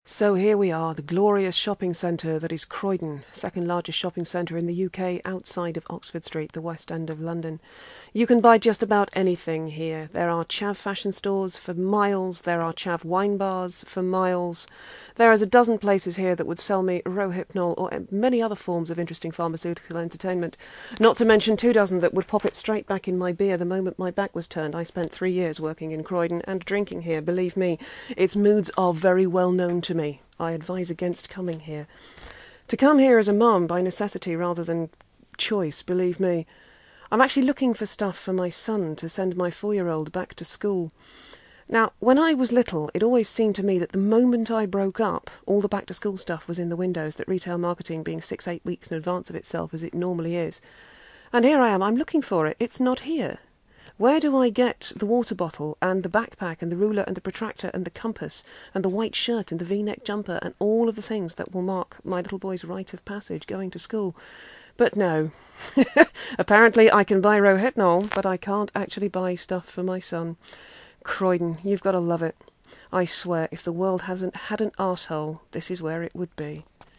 So here we are, the glorious shopping centre that is Croydon, second largest shopping centre in the UK outside of Oxford Street, the West End of London. You can buy just about anything here. There are chav fashion stores for miles, there are chav wine bars for miles. There is a dozen places here that would sell me Rohypnol or many other forms of interesting pharmaceutical entertainment. Not to mention 24 that would pop it straight back in my beer the moment my back was turned. I spent 3 years working in Croydon and drinking here, believe me. Its moods are very well known to me. I advise against coming here. To come here as a mum by necessity rather than choice, believe me. I'm actually looking for stuff for my son to send my 4-year-old back to school. Now, when I was little, it always seemed to me that the moment I broke up, all the back-to-school stuff was in the windows, that retail marketing being 6-8 weeks in advance of itself as it normally is. And here I am, I'm looking for it. It's not here. Where do I get the water bottle and the backpack and the ruler and the protractor and the compass and the white shirt and the V-neck jumper and all of the things that will mark my little boy's rite of passage going to school? But no. Apparently I can buy Rohypnol, but I can't actually buy stuff for my son. Croydon, you've got to love it. I swear, if the world hasn't had an arsehole, this is where it would be.